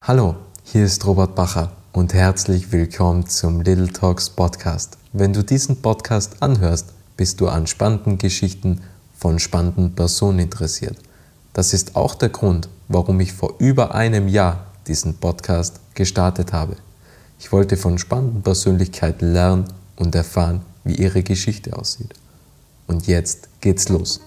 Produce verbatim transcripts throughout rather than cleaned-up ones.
Hallo, hier ist Robert Bacher und herzlich willkommen zum Little Talks Podcast. Wenn du diesen Podcast anhörst, bist du an spannenden Geschichten von spannenden Personen interessiert. Das ist auch der Grund, warum ich vor über einem Jahr diesen Podcast gestartet habe. Ich wollte von spannenden Persönlichkeiten lernen und erfahren, wie ihre Geschichte aussieht. Und jetzt geht's los.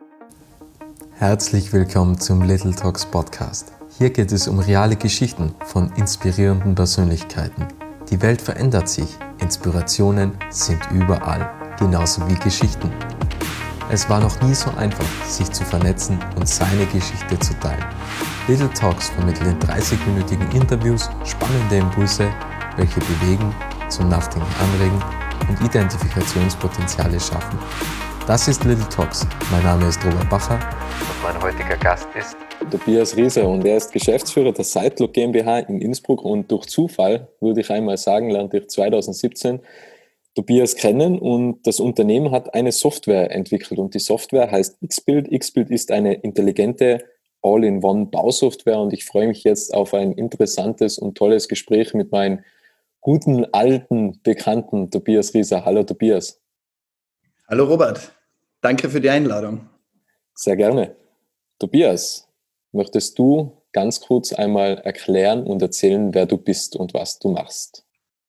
Herzlich willkommen zum Little Talks Podcast. Hier geht es um reale Geschichten von inspirierenden Persönlichkeiten. Die Welt verändert sich, Inspirationen sind überall, genauso wie Geschichten. Es war noch nie so einfach, sich zu vernetzen und seine Geschichte zu teilen. Little Talks vermitteln in dreißig-minütigen Interviews spannende Impulse, welche bewegen, zum Nachdenken anregen und Identifikationspotenziale schaffen. Das ist Little Talks. Mein Name ist Robert Bacher und mein heutiger Gast ist Tobias Rieser, und er ist Geschäftsführer der Sitelock GmbH in Innsbruck, und durch Zufall, würde ich einmal sagen, lernte ich zwanzig siebzehn Tobias kennen, und das Unternehmen hat eine Software entwickelt, und die Software heißt X-Bild. X-Bild ist eine intelligente All-in-One-Bausoftware, und ich freue mich jetzt auf ein interessantes und tolles Gespräch mit meinem guten, alten Bekannten Tobias Rieser. Hallo Tobias. Hallo Robert, danke für die Einladung. Sehr gerne. Tobias, möchtest du ganz kurz einmal erklären und erzählen, wer du bist und was du machst?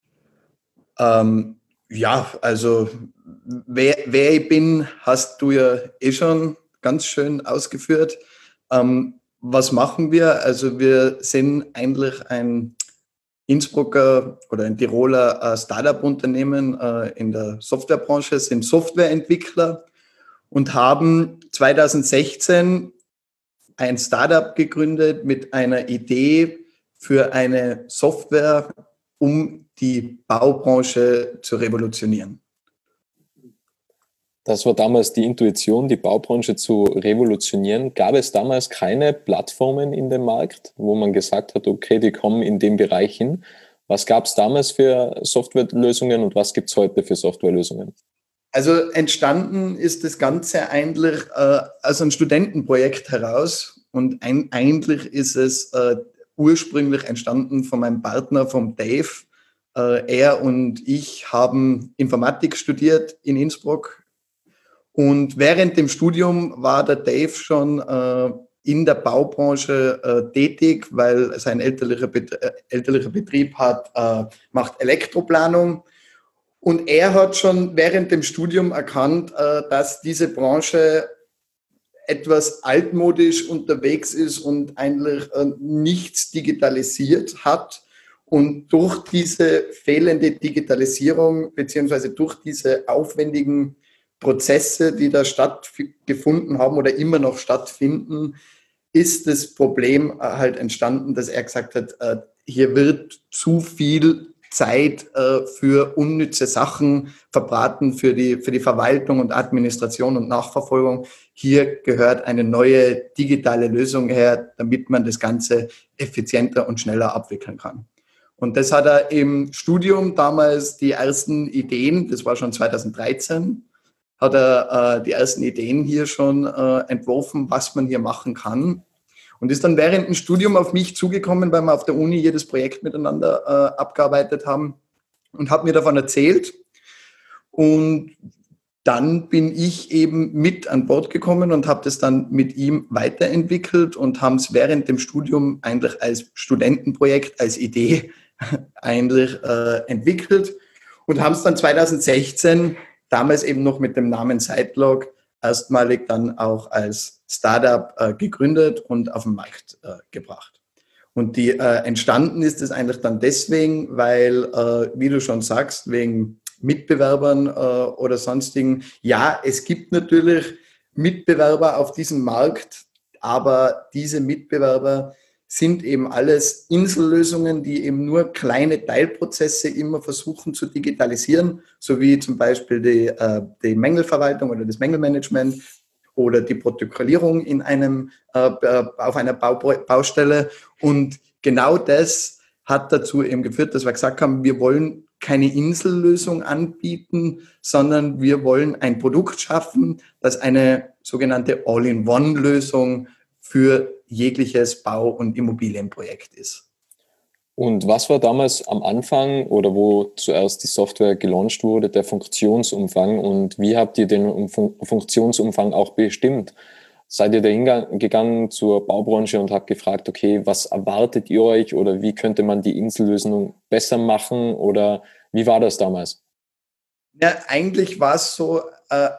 Ähm, ja, also wer, wer ich bin, hast du ja eh schon ganz schön ausgeführt. Ähm, was machen wir? Also wir sind eigentlich ein Innsbrucker oder ein Tiroler äh, Startup-Unternehmen äh, in der Softwarebranche, sind Softwareentwickler und haben zwanzig sechzehn ein Startup gegründet mit einer Idee für eine Software, um die Baubranche zu revolutionieren. Das war damals die Intuition, die Baubranche zu revolutionieren. Gab es damals keine Plattformen in dem Markt, wo man gesagt hat, okay, die kommen in dem Bereich hin? Was gab es damals für Softwarelösungen und was gibt es heute für Softwarelösungen? Also entstanden ist das Ganze eigentlich äh, aus einem Studentenprojekt heraus, und ein, eigentlich ist es äh, ursprünglich entstanden von meinem Partner, vom Dave. Äh, er und ich haben Informatik studiert in Innsbruck, und während dem Studium war der Dave schon äh, in der Baubranche äh, tätig, weil sein elterlicher, Bet- äh, elterlicher Betrieb hat, äh, macht Elektroplanung. Und er hat schon während dem Studium erkannt, dass diese Branche etwas altmodisch unterwegs ist und eigentlich nichts digitalisiert hat. Und durch diese fehlende Digitalisierung beziehungsweise durch diese aufwendigen Prozesse, die da stattgefunden haben oder immer noch stattfinden, ist das Problem halt entstanden, dass er gesagt hat, hier wird zu viel Zeit äh, für unnütze Sachen verbraten, für die, für die Verwaltung und Administration und Nachverfolgung. Hier gehört eine neue digitale Lösung her, damit man das Ganze effizienter und schneller abwickeln kann. Und das hat er im Studium damals die ersten Ideen, das war schon zwanzig dreizehn, hat er äh, die ersten Ideen hier schon äh, entworfen, was man hier machen kann. Und ist dann während dem Studium auf mich zugekommen, weil wir auf der Uni jedes Projekt miteinander äh, abgearbeitet haben, und hat mir davon erzählt. Und dann bin ich eben mit an Bord gekommen und habe das dann mit ihm weiterentwickelt und haben es während dem Studium eigentlich als Studentenprojekt, als Idee eigentlich äh, entwickelt und haben es dann zwanzig sechzehn, damals eben noch mit dem Namen Sitelock, erstmalig dann auch als Startup äh, gegründet und auf den Markt äh, gebracht. Und die äh, entstanden ist es eigentlich dann deswegen, weil, äh, wie du schon sagst, wegen Mitbewerbern äh, oder sonstigen, ja, es gibt natürlich Mitbewerber auf diesem Markt, aber diese Mitbewerber sind eben alles Insellösungen, die eben nur kleine Teilprozesse immer versuchen zu digitalisieren, so wie zum Beispiel die, äh, die Mängelverwaltung oder das Mängelmanagement oder die Protokollierung in einem, äh, auf einer Bau, Baustelle. Und genau das hat dazu eben geführt, dass wir gesagt haben, wir wollen keine Insellösung anbieten, sondern wir wollen ein Produkt schaffen, das eine sogenannte All-in-One-Lösung für jegliches Bau- und Immobilienprojekt ist. Und was war damals am Anfang oder wo zuerst die Software gelauncht wurde, der Funktionsumfang und wie habt ihr den Fun- Funktionsumfang auch bestimmt? Seid ihr da hingegangen zur Baubranche und habt gefragt, okay, was erwartet ihr euch oder wie könnte man die Insellösung besser machen oder wie war das damals? Ja, eigentlich war es so, äh,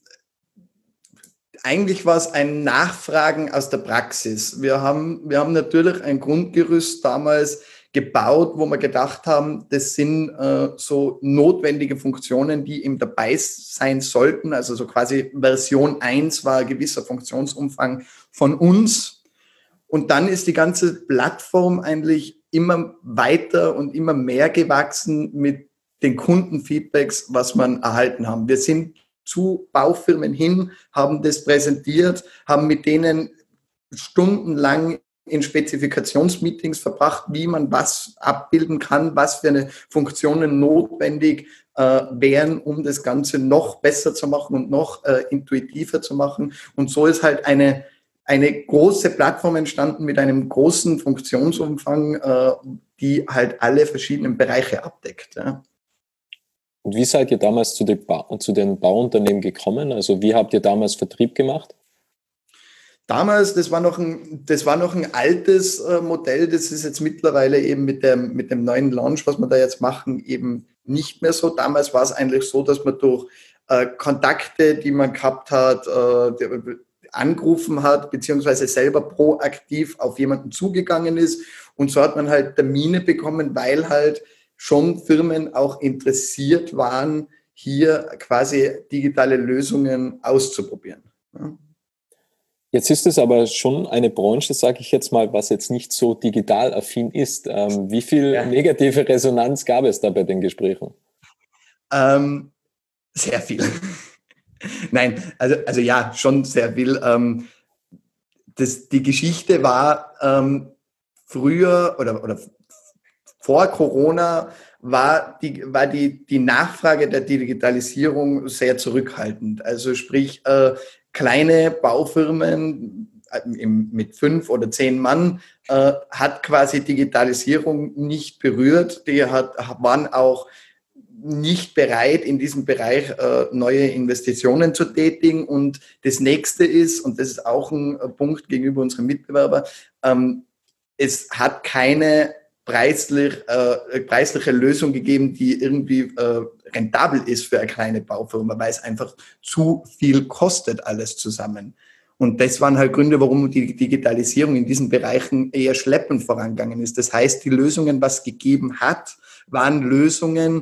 eigentlich war es ein Nachfragen aus der Praxis. Wir haben, wir haben natürlich ein Grundgerüst damals gebaut, wo wir gedacht haben, das sind äh, so notwendige Funktionen, die eben dabei sein sollten. Also so quasi Version eins war ein gewisser Funktionsumfang von uns. Und dann ist die ganze Plattform eigentlich immer weiter und immer mehr gewachsen mit den Kundenfeedbacks, was man erhalten haben. Wir sind zu Baufirmen hin, haben das präsentiert, haben mit denen stundenlang in Spezifikationsmeetings verbracht, wie man was abbilden kann, was für eine Funktionen notwendig äh, wären, um das Ganze noch besser zu machen und noch äh, intuitiver zu machen. Und so ist halt eine, eine große Plattform entstanden mit einem großen Funktionsumfang, äh, die halt alle verschiedenen Bereiche abdeckt. Ja. Und wie seid ihr damals zu den, ba- zu den Bauunternehmen gekommen? Also wie habt ihr damals Vertrieb gemacht? Damals, das war noch ein, das war noch ein altes äh, Modell, das ist jetzt mittlerweile eben mit dem, mit dem neuen Launch, was wir da jetzt machen, eben nicht mehr so. Damals war es eigentlich so, dass man durch äh, Kontakte, die man gehabt hat, äh, die, angerufen hat, beziehungsweise selber proaktiv auf jemanden zugegangen ist. Und so hat man halt Termine bekommen, weil halt schon Firmen auch interessiert waren, hier quasi digitale Lösungen auszuprobieren. Ja. Jetzt ist es aber schon eine Branche, sage ich jetzt mal, was jetzt nicht so digital affin ist. Ähm, wie viel Ja. negative Resonanz gab es da bei den Gesprächen? Ähm, sehr viel. Nein, also, also ja, schon sehr viel. Ähm, das, die Geschichte war ähm, früher oder, oder vor Corona war die, war die, die Nachfrage der Digitalisierung sehr zurückhaltend. Also sprich, äh, kleine Baufirmen äh, mit fünf oder zehn Mann äh, hat quasi Digitalisierung nicht berührt. Die hat, waren auch nicht bereit, in diesem Bereich äh, neue Investitionen zu tätigen. Und das nächste ist, und das ist auch ein Punkt gegenüber unseren Mitbewerbern, ähm, es hat keine preislich, äh, preisliche Lösung gegeben, die irgendwie äh, rentabel ist für eine kleine Baufirma, weil es einfach zu viel kostet alles zusammen. Und das waren halt Gründe, warum die Digitalisierung in diesen Bereichen eher schleppend vorangegangen ist. Das heißt, die Lösungen, was gegeben hat, waren Lösungen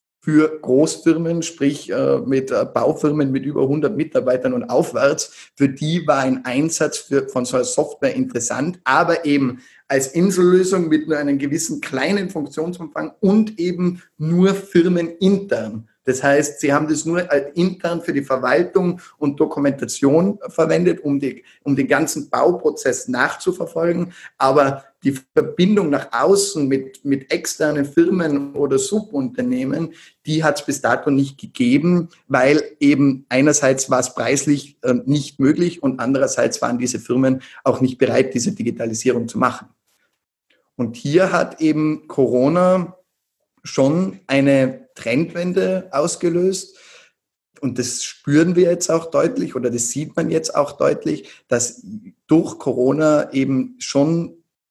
für Großfirmen, sprich äh, mit äh, Baufirmen mit über hundert Mitarbeitern und aufwärts. Für die war ein Einsatz für, von so einer Software interessant, aber eben als Insellösung mit nur einem gewissen kleinen Funktionsumfang und eben nur firmenintern. Das heißt, sie haben das nur intern für die Verwaltung und Dokumentation verwendet, um, die, um den ganzen Bauprozess nachzuverfolgen. Aber die Verbindung nach außen mit, mit externen Firmen oder Subunternehmen, die hat es bis dato nicht gegeben, weil eben einerseits war es preislich äh, nicht möglich und andererseits waren diese Firmen auch nicht bereit, diese Digitalisierung zu machen. Und hier hat eben Corona schon eine Trendwende ausgelöst. Und das spüren wir jetzt auch deutlich oder das sieht man jetzt auch deutlich, dass durch Corona eben schon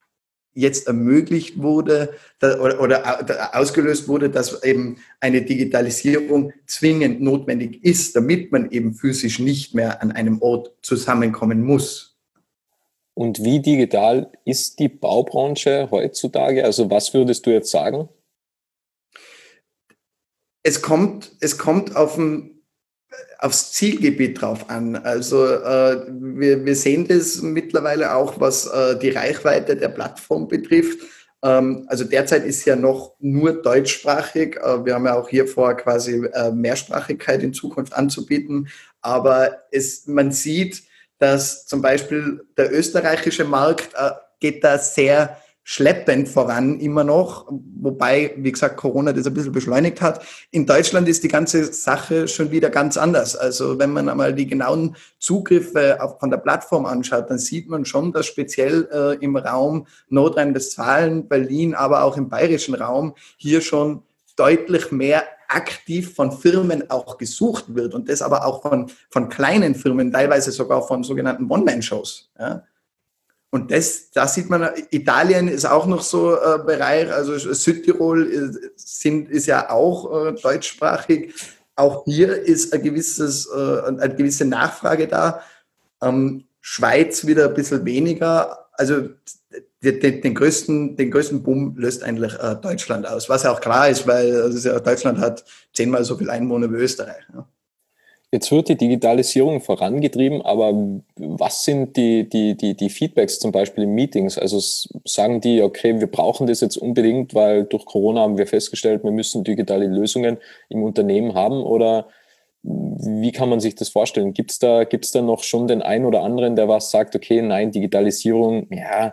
jetzt ermöglicht wurde oder, oder ausgelöst wurde, dass eben eine Digitalisierung zwingend notwendig ist, damit man eben physisch nicht mehr an einem Ort zusammenkommen muss. Und wie digital ist die Baubranche heutzutage? Also was würdest du jetzt sagen? Es kommt, es kommt auf ein, aufs Zielgebiet drauf an. Also äh, wir, wir sehen das mittlerweile auch, was äh, die Reichweite der Plattform betrifft. Ähm, also derzeit ist ja noch nur deutschsprachig. Äh, wir haben ja auch hier vor, quasi äh, Mehrsprachigkeit in Zukunft anzubieten. Aber es, man sieht, dass zum Beispiel der österreichische Markt äh, geht da sehr schleppend voran immer noch, wobei, wie gesagt, Corona das ein bisschen beschleunigt hat. In Deutschland ist die ganze Sache schon wieder ganz anders. Also wenn man einmal die genauen Zugriffe auf, von der Plattform anschaut, dann sieht man schon, dass speziell äh, im Raum Nordrhein-Westfalen, Berlin, aber auch im bayerischen Raum hier schon deutlich mehr aktiv von Firmen auch gesucht wird und das aber auch von, von kleinen Firmen, teilweise sogar von sogenannten One-Man-Shows. Ja. Und das, da sieht man, Italien ist auch noch so ein äh, Bereich, also Südtirol ist, sind, ist ja auch äh, deutschsprachig. Auch hier ist ein gewisses, äh, eine gewisse Nachfrage da. Ähm, Schweiz wieder ein bisschen weniger. Also den, den, den, größten, den größten Boom löst eigentlich äh, Deutschland aus, was ja auch klar ist, weil also ja, Deutschland hat zehnmal so viel Einwohner wie Österreich. Ja. Jetzt wird die Digitalisierung vorangetrieben, aber was sind die, die, die, die Feedbacks zum Beispiel in Meetings? Also sagen die, okay, wir brauchen das jetzt unbedingt, weil durch Corona haben wir festgestellt, wir müssen digitale Lösungen im Unternehmen haben, oder wie kann man sich das vorstellen? Gibt es da, gibt's da noch schon den einen oder anderen, der was sagt, okay, nein, Digitalisierung, ja,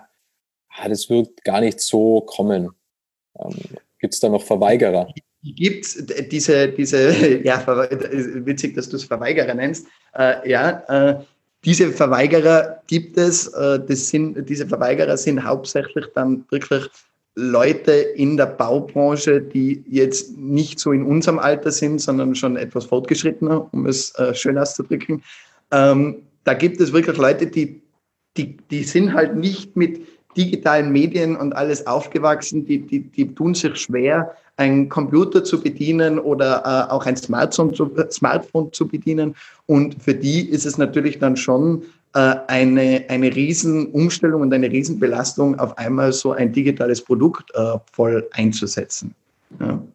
das wird gar nicht so kommen? Ähm, Gibt es da noch Verweigerer? Gibt es diese, diese, ja, witzig, dass du es Verweigerer nennst, äh, ja, äh, diese Verweigerer gibt es, äh, das sind, diese Verweigerer sind hauptsächlich dann wirklich Leute in der Baubranche, die jetzt nicht so in unserem Alter sind, sondern schon etwas fortgeschrittener, um es äh, schön auszudrücken. Ähm, da gibt es wirklich Leute, die, die, die sind halt nicht mit digitalen Medien und alles aufgewachsen, die, die, die tun sich schwer, einen Computer zu bedienen oder äh, auch ein Smartphone zu, Smartphone zu bedienen. Und für die ist es natürlich dann schon äh, eine, eine Riesenumstellung und eine Riesenbelastung, auf einmal so ein digitales Produkt äh, voll einzusetzen. Ja.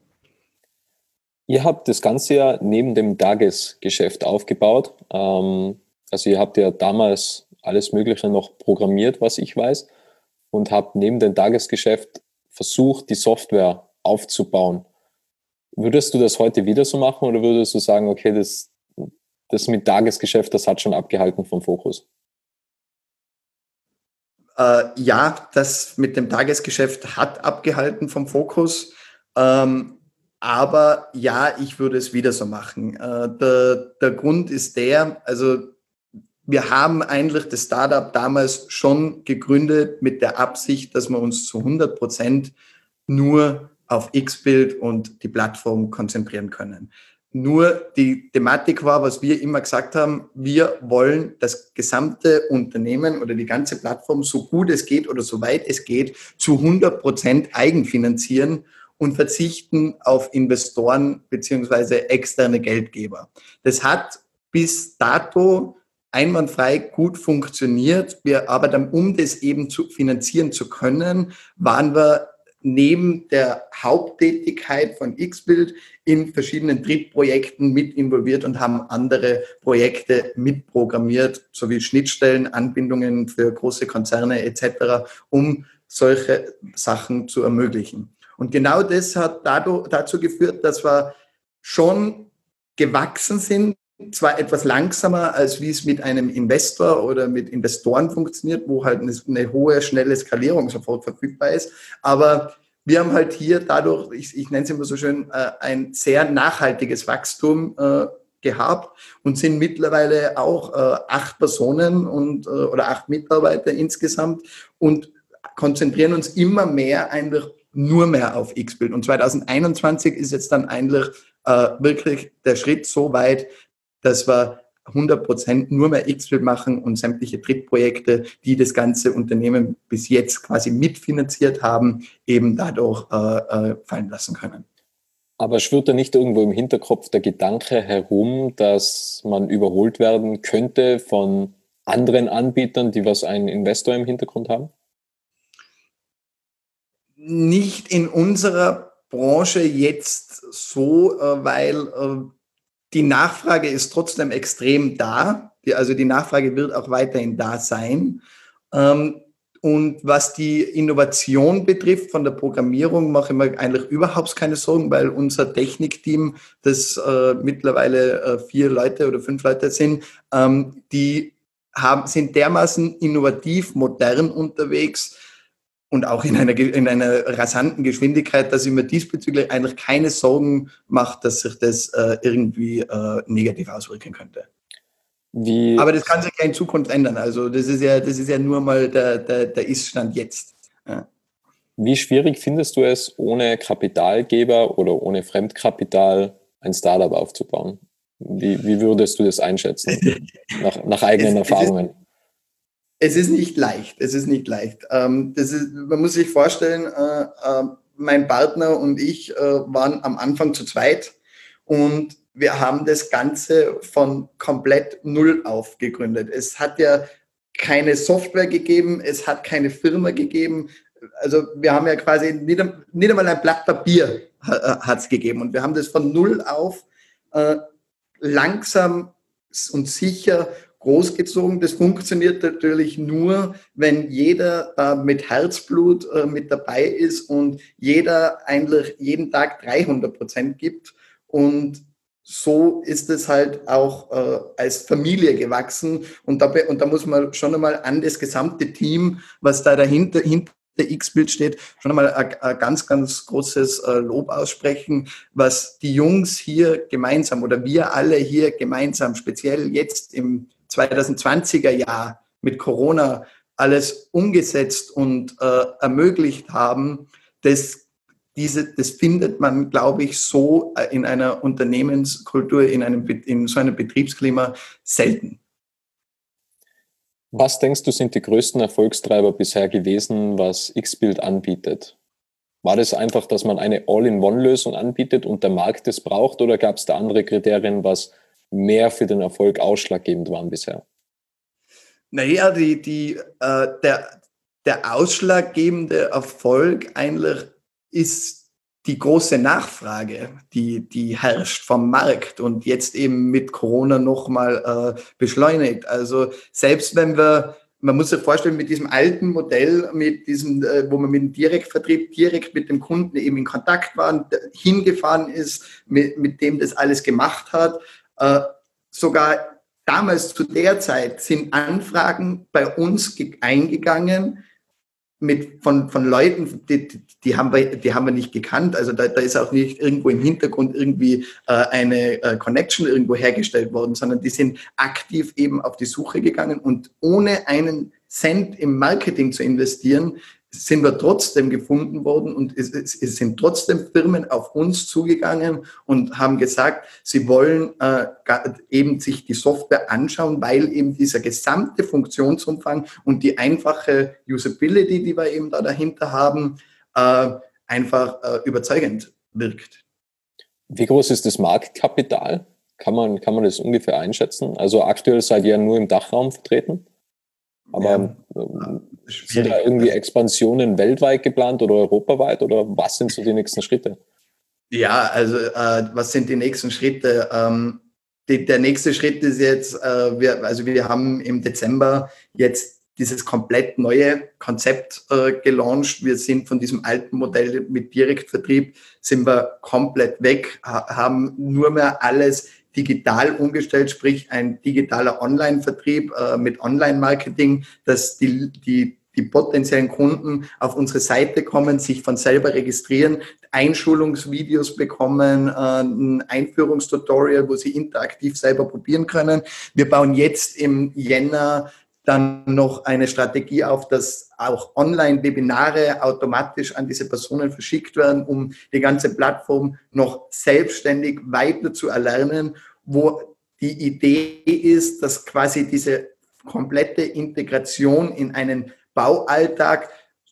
Ihr habt das Ganze ja neben dem Tagesgeschäft aufgebaut. Ähm, also ihr habt ja damals alles Mögliche noch programmiert, was ich weiß, und habt neben dem Tagesgeschäft versucht, die Software aufzubauen. Würdest du das heute wieder so machen, oder würdest du sagen, okay, das, das mit Tagesgeschäft, das hat schon abgehalten vom Fokus? Äh, ja, das mit dem Tagesgeschäft hat abgehalten vom Fokus. Ähm, aber ja, ich würde es wieder so machen. Äh, der, der Grund ist der, also wir haben eigentlich das Startup damals schon gegründet mit der Absicht, dass wir uns zu hundert Prozent nur auf X-Bild und die Plattform konzentrieren können. Nur die Thematik war, was wir immer gesagt haben, wir wollen das gesamte Unternehmen oder die ganze Plattform so gut es geht oder so weit es geht zu hundert Prozent eigenfinanzieren und verzichten auf Investoren beziehungsweise externe Geldgeber. Das hat bis dato einwandfrei gut funktioniert. Wir aber dann, um das eben zu finanzieren zu können, waren wir neben der Haupttätigkeit von X-Bild in verschiedenen Drittprojekten mit involviert und haben andere Projekte mitprogrammiert, sowie Schnittstellen, Anbindungen für große Konzerne et cetera, um solche Sachen zu ermöglichen. Und genau das hat dazu geführt, dass wir schon gewachsen sind, zwar etwas langsamer, als wie es mit einem Investor oder mit Investoren funktioniert, wo halt eine, eine hohe, schnelle Skalierung sofort verfügbar ist. Aber wir haben halt hier dadurch, ich, ich nenne es immer so schön, äh, ein sehr nachhaltiges Wachstum äh, gehabt und sind mittlerweile auch äh, acht Personen und, äh, oder acht Mitarbeiter insgesamt und konzentrieren uns immer mehr eigentlich nur mehr auf X-Bild. Und zwanzig einundzwanzig ist jetzt dann eigentlich äh, wirklich der Schritt so weit, dass wir hundert Prozent nur mehr X-Bild machen und sämtliche Drittprojekte, die das ganze Unternehmen bis jetzt quasi mitfinanziert haben, eben dadurch äh, äh, fallen lassen können. Aber schwirrt da nicht irgendwo im Hinterkopf der Gedanke herum, dass man überholt werden könnte von anderen Anbietern, die was einen Investor im Hintergrund haben? Nicht in unserer Branche jetzt so, äh, weil äh, die Nachfrage ist trotzdem extrem da. Die, also die Nachfrage wird auch weiterhin da sein. Ähm, und was die Innovation betrifft von der Programmierung, mache ich mir eigentlich überhaupt keine Sorgen, weil unser Technikteam, das äh, mittlerweile äh, vier Leute oder fünf Leute sind, ähm, die haben, sind dermaßen innovativ, modern unterwegs, und auch in einer, in einer rasanten Geschwindigkeit, dass ich mir diesbezüglich eigentlich keine Sorgen mache, dass sich das äh, irgendwie äh, negativ auswirken könnte. Wie, Aber das kann sich ja in Zukunft ändern. Also das ist ja, das ist ja nur mal der, der, der Ist-Stand jetzt. Ja. wie schwierig findest du es, ohne Kapitalgeber oder ohne Fremdkapital ein Startup aufzubauen? Wie, wie würdest du das einschätzen, nach, nach eigenen Es, es Erfahrungen? ist, Es ist nicht leicht, es ist nicht leicht. Ähm, das ist, man muss sich vorstellen, äh, äh, mein Partner und ich äh, waren am Anfang zu zweit und wir haben das Ganze von komplett null auf gegründet. Es hat ja keine Software gegeben, es hat keine Firma gegeben. Also wir haben ja quasi nicht, nicht einmal ein Blatt Papier hat es gegeben und wir haben das von null auf äh, langsam und sicher großgezogen. Das funktioniert natürlich nur, wenn jeder äh, mit Herzblut äh, mit dabei ist und jeder eigentlich jeden Tag dreihundert Prozent gibt. Und so ist es halt auch äh, als Familie gewachsen. Und da, und da muss man schon einmal an das gesamte Team, was da dahinter hinter der X-Bild steht, schon einmal ein, ein ganz, ganz großes äh, Lob aussprechen, was die Jungs hier gemeinsam oder wir alle hier gemeinsam, speziell jetzt im zwanzig zwanziger Jahr mit Corona alles umgesetzt und äh, ermöglicht haben, das, diese, das findet man, glaube ich, so in einer Unternehmenskultur, in, einem, in so einem Betriebsklima selten. Was denkst du, sind die größten Erfolgstreiber bisher gewesen, was X-Bild anbietet? War das einfach, dass man eine All-in-One-Lösung anbietet und der Markt es braucht, oder gab es da andere Kriterien, was mehr für den Erfolg ausschlaggebend waren bisher? Naja, die, die, äh, der, der ausschlaggebende Erfolg eigentlich ist die große Nachfrage, die, die herrscht vom Markt und jetzt eben mit Corona nochmal äh, beschleunigt. Also selbst wenn wir, man muss sich vorstellen, mit diesem alten Modell, mit diesem, äh, wo man mit dem Direktvertrieb direkt mit dem Kunden eben in Kontakt war, hingefahren ist, mit, mit dem das alles gemacht hat, äh, sogar damals zu der Zeit sind Anfragen bei uns eingegangen, mit von, von Leuten, die, die, haben wir, die haben wir nicht gekannt. Also da, da ist auch nicht irgendwo im Hintergrund irgendwie äh, eine äh, Connection irgendwo hergestellt worden, sondern die sind aktiv eben auf die Suche gegangen und ohne einen Cent im Marketing zu investieren, sind wir trotzdem gefunden worden und es, es, es sind trotzdem Firmen auf uns zugegangen und haben gesagt, sie wollen äh, eben sich die Software anschauen, weil eben dieser gesamte Funktionsumfang und die einfache Usability, die wir eben da dahinter haben, äh, einfach äh, überzeugend wirkt. Wie groß ist das Marktkapital? Kann man, kann man das ungefähr einschätzen? Also aktuell seid ihr nur im Dachraum vertreten. Aber ja, sind da irgendwie Expansionen weltweit geplant oder europaweit oder was sind so die nächsten Schritte? Ja, also äh, was sind die nächsten Schritte? Ähm, die, der nächste Schritt ist jetzt, äh, wir, also wir haben im Dezember jetzt dieses komplett neue Konzept äh, gelauncht. Wir sind von diesem alten Modell mit Direktvertrieb, sind wir komplett weg, ha- haben nur mehr alles digital umgestellt, sprich ein digitaler Online-Vertrieb äh, mit Online-Marketing, dass die, die, die potenziellen Kunden auf unsere Seite kommen, sich von selber registrieren, Einschulungsvideos bekommen, äh, ein Einführungstutorial, wo sie interaktiv selber probieren können. Wir bauen jetzt im Jänner dann noch eine Strategie auf, dass auch Online-Webinare automatisch an diese Personen verschickt werden, um die ganze Plattform noch selbstständig weiter zu erlernen, wo die Idee ist, dass quasi diese komplette Integration in einen Baualltag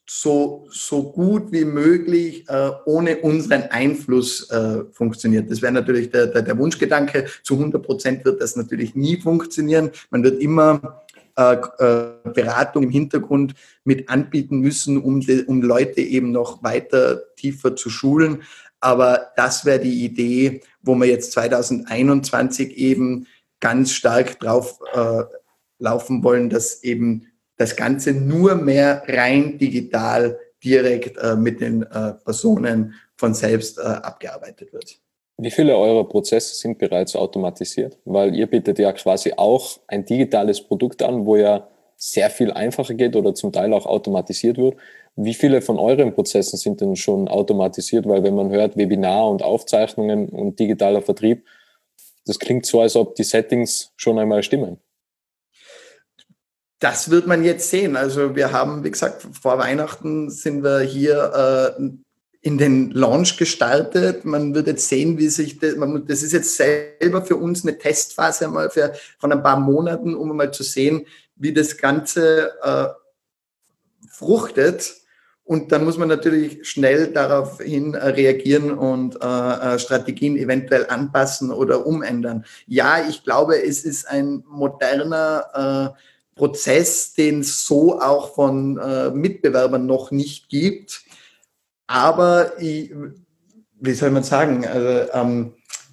so, so gut wie möglich äh, ohne unseren Einfluss äh, funktioniert. Das wäre natürlich der, der, der Wunschgedanke. Zu hundert Prozent wird das natürlich nie funktionieren. Man wird immer Äh, Beratung im Hintergrund mit anbieten müssen, um, de, um Leute eben noch weiter tiefer zu schulen. Aber das wäre die Idee, wo wir jetzt zwanzig einundzwanzig eben ganz stark drauf äh, laufen wollen, dass eben das Ganze nur mehr rein digital direkt äh, mit den äh, Personen von selbst äh, abgearbeitet wird. Wie viele eurer Prozesse sind bereits automatisiert? Weil ihr bietet ja quasi auch ein digitales Produkt an, wo ja sehr viel einfacher geht oder zum Teil auch automatisiert wird. Wie viele von euren Prozessen sind denn schon automatisiert? Weil wenn man hört Webinar und Aufzeichnungen und digitaler Vertrieb, das klingt so, als ob die Settings schon einmal stimmen. Das wird man jetzt sehen. Also wir haben, wie gesagt, vor Weihnachten sind wir hier äh, in den Launch gestartet. Man wird jetzt sehen, wie sich das, man, das ist jetzt selber für uns eine Testphase mal für, von ein paar Monaten, um mal zu sehen, wie das Ganze äh, fruchtet. Und dann muss man natürlich schnell daraufhin äh, reagieren und äh, Strategien eventuell anpassen oder umändern. Ja, ich glaube, es ist ein moderner äh, Prozess, den es so auch von äh, Mitbewerbern noch nicht gibt. Aber ich, wie soll man sagen? Also, ähm,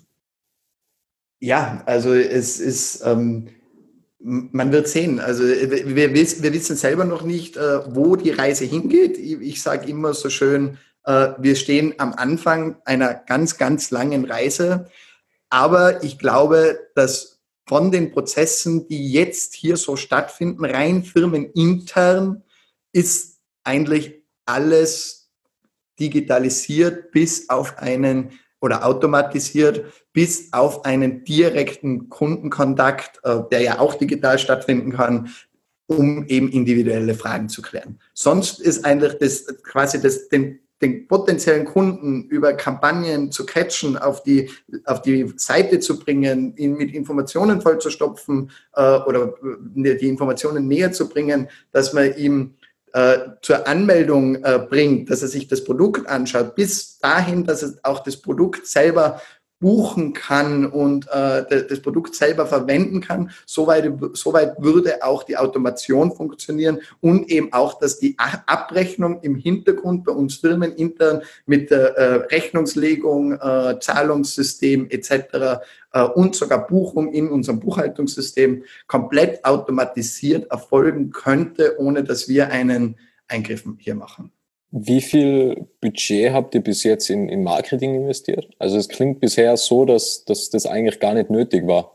ja, also es ist, ähm, man wird sehen. Also wir, wir wissen selber noch nicht, äh, wo die Reise hingeht. Ich, ich sage immer so schön, äh, wir stehen am Anfang einer ganz, ganz langen Reise. Aber ich glaube, dass von den Prozessen, die jetzt hier so stattfinden, rein firmenintern, ist eigentlich alles digitalisiert bis auf einen oder automatisiert bis auf einen direkten Kundenkontakt, der ja auch digital stattfinden kann, um eben individuelle Fragen zu klären. Sonst ist eigentlich das quasi das, den den potenziellen Kunden über Kampagnen zu catchen, auf die, auf die Seite zu bringen, ihn mit Informationen vollzustopfen äh, oder die Informationen näher zu bringen, dass man ihm äh, zur Anmeldung äh, bringt, dass er sich das Produkt anschaut, bis dahin, dass er auch das Produkt selber buchen kann und äh, das Produkt selber verwenden kann. Soweit, soweit würde auch die Automation funktionieren und eben auch, dass die Abrechnung im Hintergrund bei uns Firmen intern mit der äh, Rechnungslegung, äh, Zahlungssystem et cetera äh, und sogar Buchung in unserem Buchhaltungssystem komplett automatisiert erfolgen könnte, ohne dass wir einen Eingriff hier machen. Wie viel Budget habt ihr bis jetzt in, in Marketing investiert? Also es klingt bisher so, dass, dass das eigentlich gar nicht nötig war.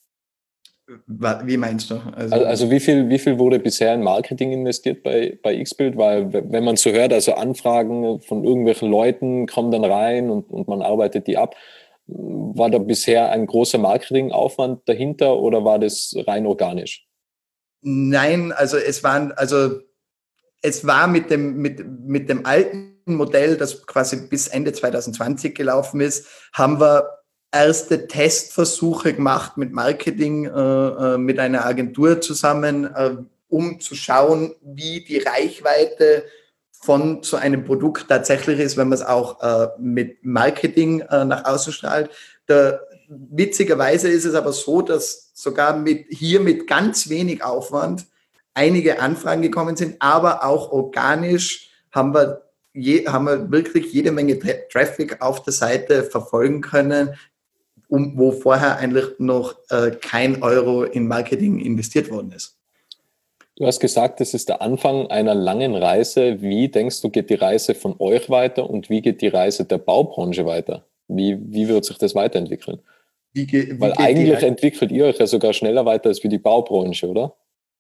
Wie meinst du? Also, also wie viel, wie viel wurde bisher in Marketing investiert bei, bei Xbild? Weil wenn man so hört, also Anfragen von irgendwelchen Leuten kommen dann rein und, und man arbeitet die ab. War da bisher ein großer Marketingaufwand dahinter oder war das rein organisch? Nein, also es waren, also Es war mit dem, mit, mit dem alten Modell, das quasi bis Ende zwanzig zwanzig gelaufen ist, haben wir erste Testversuche gemacht mit Marketing, äh, mit einer Agentur zusammen, äh, um zu schauen, wie die Reichweite von so einem Produkt tatsächlich ist, wenn man es auch äh, mit Marketing äh, nach außen strahlt. Der, witzigerweise ist es aber so, dass sogar mit, hier mit ganz wenig Aufwand einige Anfragen gekommen sind, aber auch organisch haben wir, je, haben wir wirklich jede Menge Tra- Traffic auf der Seite verfolgen können, um, wo vorher eigentlich noch äh, kein Euro in Marketing investiert worden ist. Du hast gesagt, das ist der Anfang einer langen Reise. Wie denkst du, geht die Reise von euch weiter und wie geht die Reise der Baubranche weiter? Wie, wie wird sich das weiterentwickeln? Wie ge- wie Weil geht eigentlich die- entwickelt ihr euch ja sogar schneller weiter als wie die Baubranche, oder?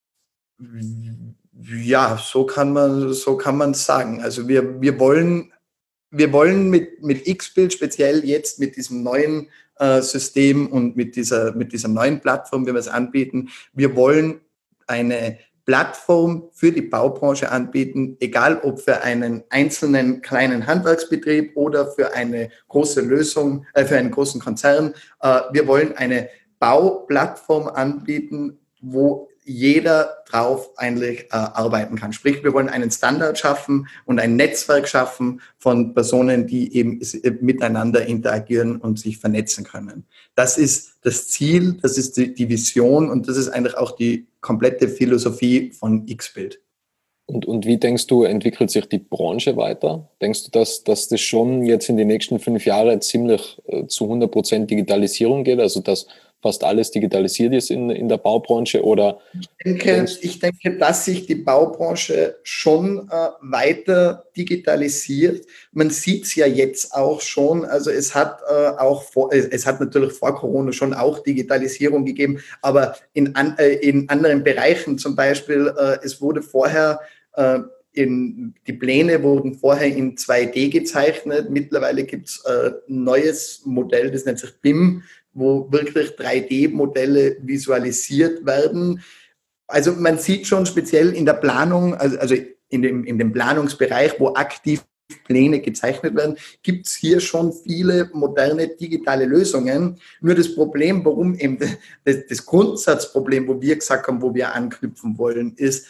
Ja, so kann man, so kann man es sagen. Also wir, wir wollen, wir wollen mit, mit Xbild speziell jetzt mit diesem neuen äh, System und mit dieser, mit dieser neuen Plattform, wie wir es anbieten, wir wollen eine Plattform für die Baubranche anbieten, egal ob für einen einzelnen kleinen Handwerksbetrieb oder für eine große Lösung, äh, für einen großen Konzern. Äh, wir wollen eine Bauplattform anbieten, wo jeder drauf eigentlich äh, arbeiten kann. Sprich, wir wollen einen Standard schaffen und ein Netzwerk schaffen von Personen, die eben miteinander interagieren und sich vernetzen können. Das ist das Ziel, das ist die, die Vision und das ist eigentlich auch die komplette Philosophie von Xbild. Und, und wie denkst du, entwickelt sich die Branche weiter? Denkst du, dass, dass das schon jetzt in den nächsten fünf Jahren ziemlich äh, zu hundert Prozent Digitalisierung geht? Also dass fast alles digitalisiert ist in, in der Baubranche? Oder ich denke, ich denke, dass sich die Baubranche schon äh, weiter digitalisiert. Man sieht es ja jetzt auch schon. Also es hat äh, auch vor, es hat natürlich vor Corona schon auch Digitalisierung gegeben, aber in, an, äh, in anderen Bereichen zum Beispiel, äh, es wurde vorher äh, in, die Pläne wurden vorher in zwei D gezeichnet. Mittlerweile gibt es ein neues Modell, das nennt sich B I M, wo wirklich drei D-Modelle visualisiert werden. Also man sieht schon speziell in der Planung, also, also in, dem, in dem Planungsbereich, wo aktiv Pläne gezeichnet werden, gibt es hier schon viele moderne digitale Lösungen. Nur das Problem, warum eben das, das Grundsatzproblem, wo wir gesagt haben, wo wir anknüpfen wollen, ist,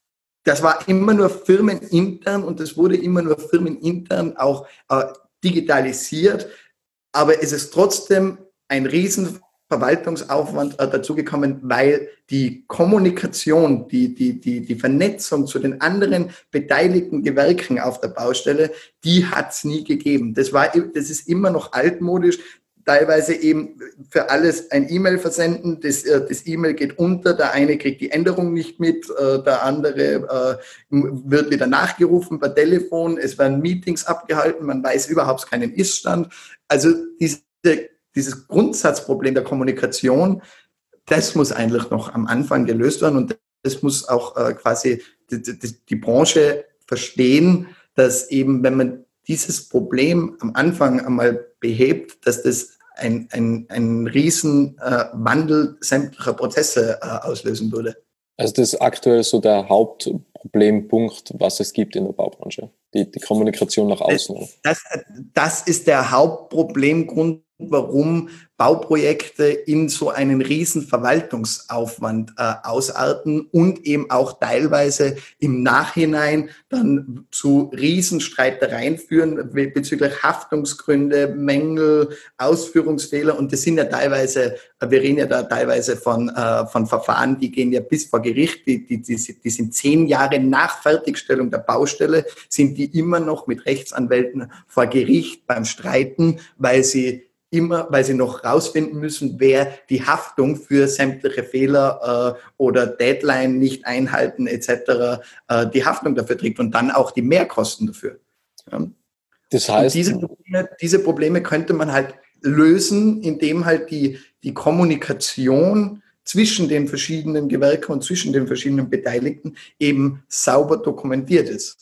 das war immer nur firmenintern und das wurde immer nur firmenintern auch äh, digitalisiert, aber es ist trotzdem ein riesen Verwaltungsaufwand äh, dazugekommen, weil die Kommunikation, die, die, die, die Vernetzung zu den anderen beteiligten Gewerken auf der Baustelle, die hat es nie gegeben. Das war, das ist immer noch altmodisch. Teilweise eben für alles ein E-Mail versenden, das, das E-Mail geht unter, der eine kriegt die Änderung nicht mit, der andere äh, wird wieder nachgerufen per Telefon, es werden Meetings abgehalten, man weiß überhaupt keinen Ist-Stand. Also diese, dieses Grundsatzproblem der Kommunikation, das muss eigentlich noch am Anfang gelöst werden und das muss auch äh, quasi die, die, die Branche verstehen, dass eben, wenn man dieses Problem am Anfang einmal behebt, dass das ein, ein, ein riesen äh, Wandel sämtlicher Prozesse äh, auslösen würde. Also das ist aktuell so der Hauptproblempunkt, was es gibt in der Baubranche, die, die Kommunikation nach außen. Das, das, das ist der Hauptproblemgrund, warum Bauprojekte in so einen riesen Verwaltungsaufwand äh, ausarten und eben auch teilweise im Nachhinein dann zu Riesenstreitereien führen bezüglich Haftungsgründe, Mängel, Ausführungsfehler. Und das sind ja teilweise, wir reden ja da teilweise von, äh, von Verfahren, die gehen ja bis vor Gericht, die, die, die, die sind zehn Jahre nach Fertigstellung der Baustelle, sind die immer noch mit Rechtsanwälten vor Gericht beim Streiten, weil sie immer, weil sie noch rausfinden müssen, wer die Haftung für sämtliche Fehler äh, oder Deadline nicht einhalten et cetera äh, die Haftung dafür trägt und dann auch die Mehrkosten dafür. Ja. Das heißt, diese Probleme, diese Probleme könnte man halt lösen, indem halt die, die Kommunikation zwischen den verschiedenen Gewerken und zwischen den verschiedenen Beteiligten eben sauber dokumentiert ist.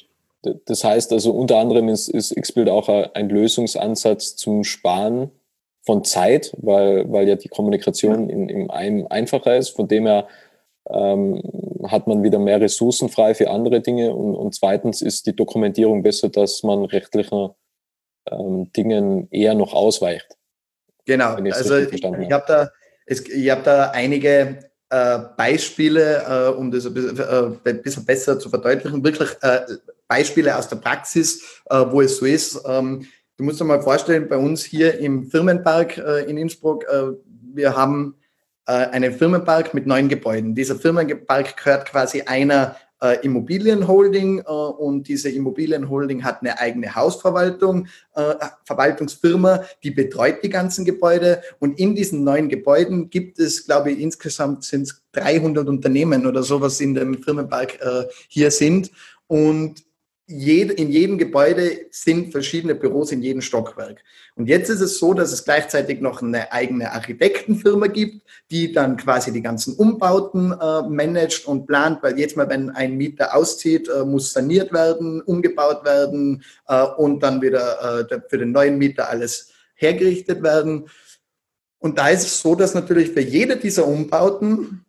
Das heißt also, unter anderem ist, ist X-Build auch ein Lösungsansatz zum Sparen von Zeit, weil, weil ja die Kommunikation in, in einem einfacher ist. Von dem her ähm, hat man wieder mehr Ressourcen frei für andere Dinge. Und, und zweitens ist die Dokumentierung besser, dass man rechtlichen ähm, Dingen eher noch ausweicht. Genau, also ich, ich habe da, ich hab da einige äh, Beispiele, äh, um das ein bisschen, äh, ein bisschen besser zu verdeutlichen, wirklich äh, Beispiele aus der Praxis, äh, wo es so ist. Ähm, du musst dir mal vorstellen, bei uns hier im Firmenpark äh, in Innsbruck, äh, wir haben äh, einen Firmenpark mit neun Gebäuden. Dieser Firmenpark gehört quasi einer äh, Immobilienholding äh, und diese Immobilienholding hat eine eigene Hausverwaltung, äh, Verwaltungsfirma, die betreut die ganzen Gebäude und in diesen neun Gebäuden gibt es, glaube ich, insgesamt sind es dreihundert Unternehmen oder sowas in dem Firmenpark äh, hier sind und Jed, in jedem Gebäude sind verschiedene Büros in jedem Stockwerk. Und jetzt ist es so, dass es gleichzeitig noch eine eigene Architektenfirma gibt, die dann quasi die ganzen Umbauten äh, managt und plant, weil jetzt mal, wenn ein Mieter auszieht, äh, muss saniert werden, umgebaut werden äh, und dann wieder äh, für den neuen Mieter alles hergerichtet werden. Und da ist es so, dass natürlich für jede dieser Umbauten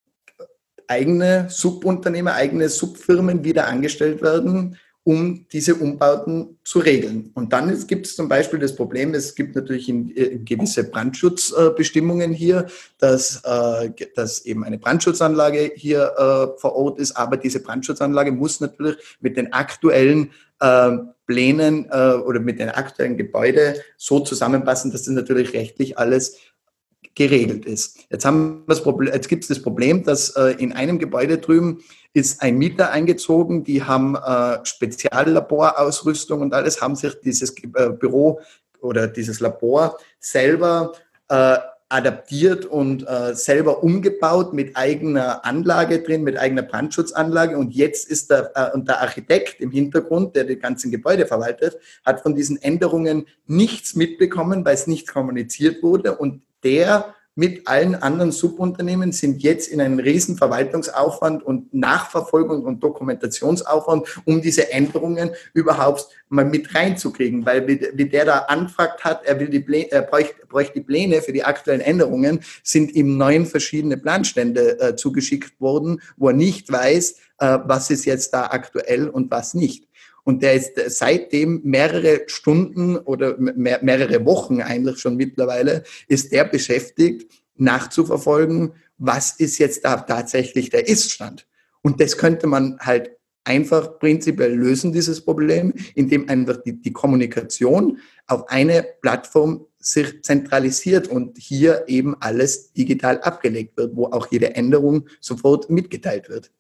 eigene Subunternehmer, eigene Subfirmen wieder angestellt werden, um diese Umbauten zu regeln. Und dann gibt es zum Beispiel das Problem, es gibt natürlich in, in gewisse Brandschutzbestimmungen hier, dass, äh, dass eben eine Brandschutzanlage hier äh, vor Ort ist, aber diese Brandschutzanlage muss natürlich mit den aktuellen äh, Plänen äh, oder mit den aktuellen Gebäuden so zusammenpassen, dass das natürlich rechtlich alles geregelt ist. Jetzt, haben wir das Problem, jetzt gibt es das Problem, dass äh, in einem Gebäude drüben ist ein Mieter eingezogen, die haben äh, Speziallaborausrüstung und alles, haben sich dieses äh, Büro oder dieses Labor selber äh, adaptiert und äh, selber umgebaut mit eigener Anlage drin, mit eigener Brandschutzanlage und jetzt ist der, äh, und der Architekt im Hintergrund, der die ganzen Gebäude verwaltet, hat von diesen Änderungen nichts mitbekommen, weil es nicht kommuniziert wurde und der mit allen anderen Subunternehmen, sind jetzt in einen riesen Verwaltungsaufwand und Nachverfolgung und Dokumentationsaufwand, um diese Änderungen überhaupt mal mit reinzukriegen. Weil wie, wie der da anfragt hat, er will die Pläne, er bräuchte, bräuchte die Pläne für die aktuellen Änderungen, sind ihm neun verschiedene Planstände äh, zugeschickt worden, wo er nicht weiß, äh, was ist jetzt da aktuell und was nicht. Und der ist seitdem mehrere Stunden oder mehr, mehrere Wochen eigentlich schon mittlerweile, ist der beschäftigt, nachzuverfolgen, was ist jetzt da tatsächlich der Ist-Stand. Und das könnte man halt einfach prinzipiell lösen, dieses Problem, indem einfach die, die Kommunikation auf eine Plattform sich zentralisiert und hier eben alles digital abgelegt wird, wo auch jede Änderung sofort mitgeteilt wird.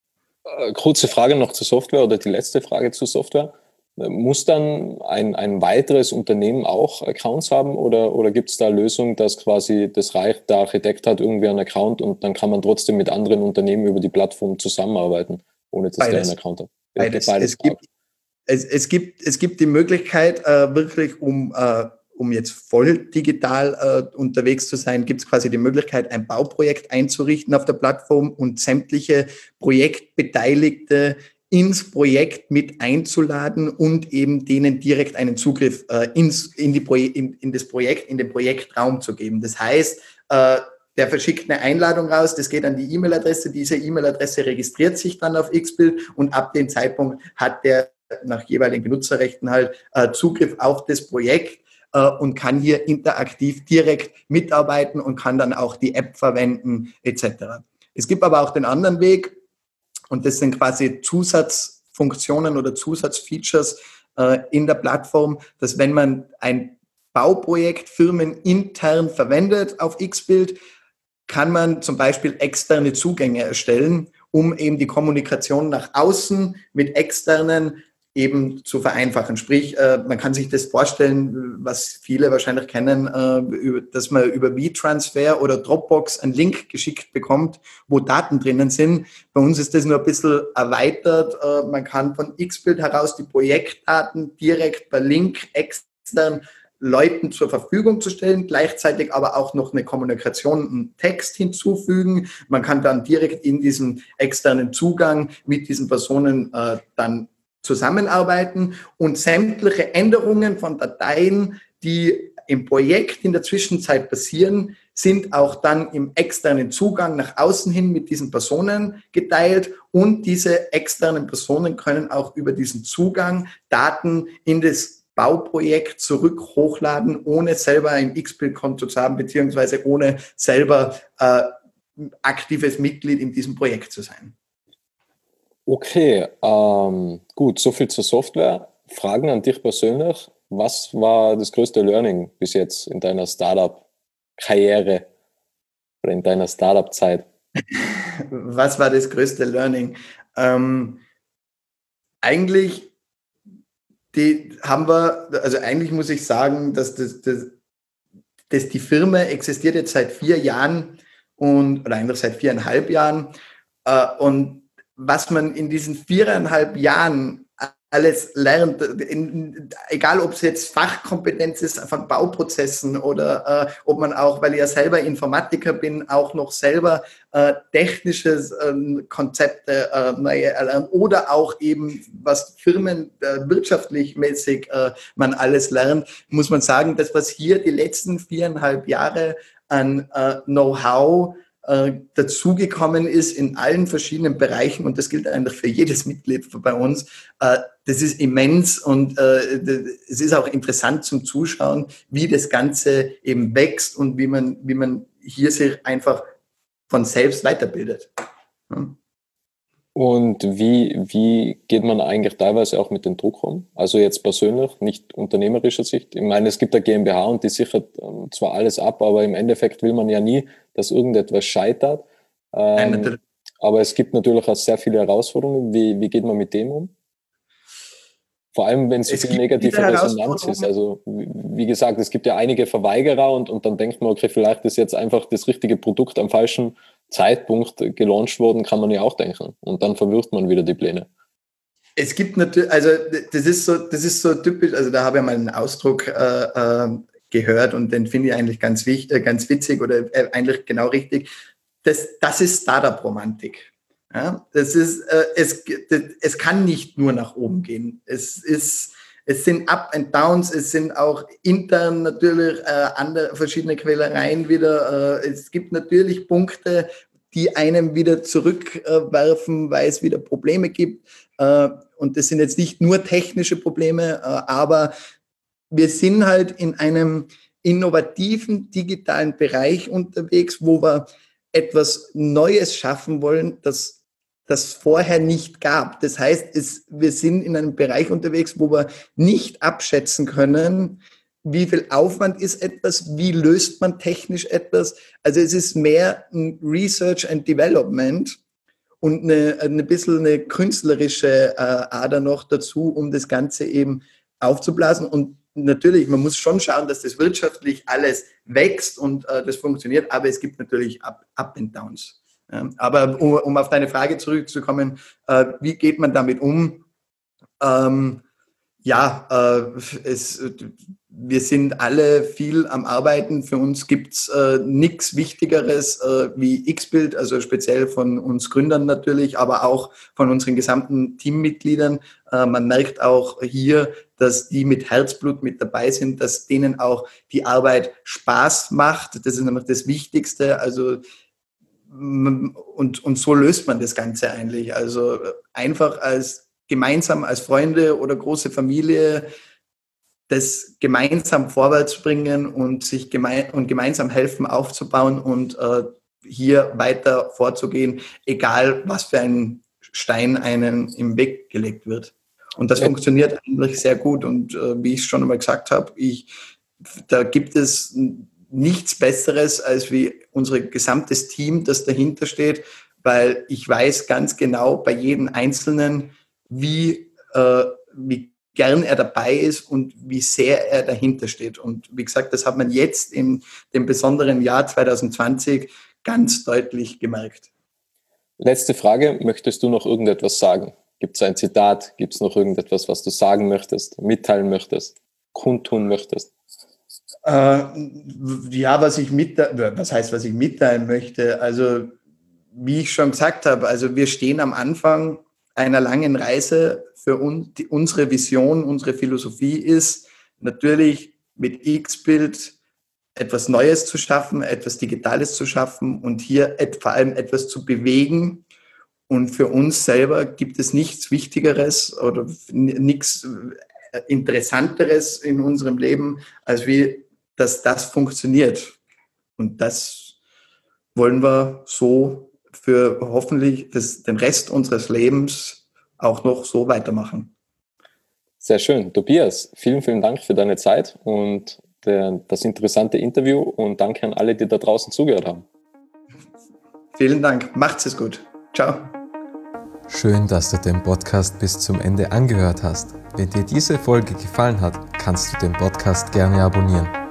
Kurze Frage noch zur Software oder die letzte Frage zur Software. Muss dann ein, ein weiteres Unternehmen auch Accounts haben oder, oder gibt es da eine Lösung, dass quasi das reicht, der Architekt hat irgendwie einen Account und dann kann man trotzdem mit anderen Unternehmen über die Plattform zusammenarbeiten, ohne dass Beides. der einen Account hat? Beides. Beides. Es, gibt, es, es, gibt, es gibt die Möglichkeit, äh, wirklich um... Äh, um jetzt voll digital äh, unterwegs zu sein, gibt es quasi die Möglichkeit, ein Bauprojekt einzurichten auf der Plattform und sämtliche Projektbeteiligte ins Projekt mit einzuladen und eben denen direkt einen Zugriff äh, ins, in, die Proje- in, in das Projekt, in den Projektraum zu geben. Das heißt, äh, der verschickt eine Einladung raus, das geht an die E-Mail-Adresse, diese E-Mail-Adresse registriert sich dann auf Xbild und ab dem Zeitpunkt hat der nach jeweiligen Benutzerrechten halt äh, Zugriff auf das Projekt und kann hier interaktiv direkt mitarbeiten und kann dann auch die App verwenden et cetera. Es gibt aber auch den anderen Weg und das sind quasi Zusatzfunktionen oder Zusatzfeatures äh, in der Plattform, dass wenn man ein Bauprojekt firmenintern verwendet auf Xbild, kann man zum Beispiel externe Zugänge erstellen, um eben die Kommunikation nach außen mit externen eben zu vereinfachen. Sprich, äh, man kann sich das vorstellen, was viele wahrscheinlich kennen, äh, dass man über WeTransfer oder Dropbox einen Link geschickt bekommt, wo Daten drinnen sind. Bei uns ist das nur ein bisschen erweitert. Äh, man kann von Xbild heraus die Projektdaten direkt per Link extern Leuten zur Verfügung zu stellen, gleichzeitig aber auch noch eine Kommunikation, einen Text hinzufügen. Man kann dann direkt in diesem externen Zugang mit diesen Personen äh, dann zusammenarbeiten und sämtliche Änderungen von Dateien, die im Projekt in der Zwischenzeit passieren, sind auch dann im externen Zugang nach außen hin mit diesen Personen geteilt und diese externen Personen können auch über diesen Zugang Daten in das Bauprojekt zurück hochladen, ohne selber ein Xbild-Konto zu haben, beziehungsweise ohne selber äh, aktives Mitglied in diesem Projekt zu sein. Okay, ähm, gut, soviel zur Software. Fragen an dich persönlich. Was war das größte Learning bis jetzt in deiner Startup-Karriere oder in deiner Startup-Zeit? Was war das größte Learning? Ähm, eigentlich die haben wir, also eigentlich muss ich sagen, dass, das, das, dass die Firma existiert jetzt seit vier Jahren und oder eigentlich seit viereinhalb Jahren äh, und was man in diesen viereinhalb Jahren alles lernt, in, egal ob es jetzt Fachkompetenz ist von Bauprozessen oder äh, ob man auch, weil ich ja selber Informatiker bin, auch noch selber äh, technische äh, Konzepte äh, neue erlernt oder auch eben, was Firmen äh, wirtschaftlich mäßig äh, man alles lernt, muss man sagen, das, was hier die letzten viereinhalb Jahre an äh, Know-how dazugekommen ist in allen verschiedenen Bereichen und das gilt eigentlich für jedes Mitglied bei uns. Das ist immens und es ist auch interessant zum Zuschauen, wie das Ganze eben wächst und wie man, wie man hier sich einfach von selbst weiterbildet. Und wie, wie geht man eigentlich teilweise auch mit dem Druck um? Also jetzt persönlich, nicht unternehmerischer Sicht. Ich meine, es gibt eine GmbH und die sichert ähm, zwar alles ab, aber im Endeffekt will man ja nie, dass irgendetwas scheitert. Ähm, Nein, aber es gibt natürlich auch sehr viele Herausforderungen. Wie, wie geht man mit dem um? Vor allem, wenn so viel negative Resonanz ist. Also wie gesagt, es gibt ja einige Verweigerer und, und dann denkt man, okay, vielleicht ist jetzt einfach das richtige Produkt am falschen Zeitpunkt gelauncht worden, kann man ja auch denken. Und dann verwirft man wieder die Pläne. Es gibt natürlich, also das ist so, das ist so typisch, also da habe ich mal einen Ausdruck äh, äh, gehört und den finde ich eigentlich ganz wichtig, ganz witzig oder eigentlich genau richtig. Das, das ist Startup-Romantik. Ja, das ist, äh, es, es kann nicht nur nach oben gehen. Es ist, es sind Up and Downs, es sind auch intern natürlich äh, andere verschiedene Quälereien wieder. Äh, es gibt natürlich Punkte, die einem wieder zurückwerfen, äh, weil es wieder Probleme gibt. Äh, und das sind jetzt nicht nur technische Probleme, äh, aber wir sind halt in einem innovativen digitalen Bereich unterwegs, wo wir etwas Neues schaffen wollen, das das vorher nicht gab. Das heißt, es, wir sind in einem Bereich unterwegs, wo wir nicht abschätzen können, wie viel Aufwand ist etwas, wie löst man technisch etwas. Also es ist mehr ein Research and Development und eine, eine bisschen eine künstlerische äh, Ader noch dazu, um das Ganze eben aufzublasen. Und natürlich, man muss schon schauen, dass das wirtschaftlich alles wächst und äh, das funktioniert, aber es gibt natürlich Up, Up and Downs. Ja, aber um, um auf deine Frage zurückzukommen, äh, wie geht man damit um? Ähm, ja, äh, es, wir sind alle viel am Arbeiten. Für uns gibt es äh, nichts Wichtigeres äh, wie X-Bild, also speziell von uns Gründern natürlich, aber auch von unseren gesamten Teammitgliedern. Äh, man merkt auch hier, dass die mit Herzblut mit dabei sind, dass denen auch die Arbeit Spaß macht. Das ist nämlich das Wichtigste. Also Und, und so löst man das Ganze eigentlich. Also einfach als gemeinsam als Freunde oder große Familie das gemeinsam vorwärts bringen und sich geme- und gemeinsam helfen aufzubauen und äh, hier weiter vorzugehen, egal was für ein Stein einem im Weg gelegt wird. Und das ja. funktioniert eigentlich sehr gut. Und äh, wie ich schon einmal gesagt habe, ich, da gibt es nichts Besseres als wie unser gesamtes Team, das dahinter steht, weil ich weiß ganz genau bei jedem Einzelnen, wie, äh, wie gern er dabei ist und wie sehr er dahinter steht. Und wie gesagt, das hat man jetzt in dem besonderen Jahr zwanzig zwanzig ganz deutlich gemerkt. Letzte Frage, möchtest du noch irgendetwas sagen? Gibt es ein Zitat? Gibt es noch irgendetwas, was du sagen möchtest, mitteilen möchtest, kundtun möchtest? Äh, ja, was ich mitteilen, was heißt, was ich mitteilen möchte? Also, wie ich schon gesagt habe, also wir stehen am Anfang einer langen Reise. Für uns, die, unsere Vision, unsere Philosophie ist natürlich mit X-Bild etwas Neues zu schaffen, etwas Digitales zu schaffen und hier et, vor allem etwas zu bewegen. Und für uns selber gibt es nichts Wichtigeres oder nichts Interessanteres in unserem Leben, als wie, dass das funktioniert. Und das wollen wir so für hoffentlich das, den Rest unseres Lebens auch noch so weitermachen. Sehr schön. Tobias, vielen, vielen Dank für deine Zeit und der, das interessante Interview und danke an alle, die da draußen zugehört haben. Vielen Dank. Macht's es gut. Ciao. Schön, dass du den Podcast bis zum Ende angehört hast. Wenn dir diese Folge gefallen hat, kannst du den Podcast gerne abonnieren.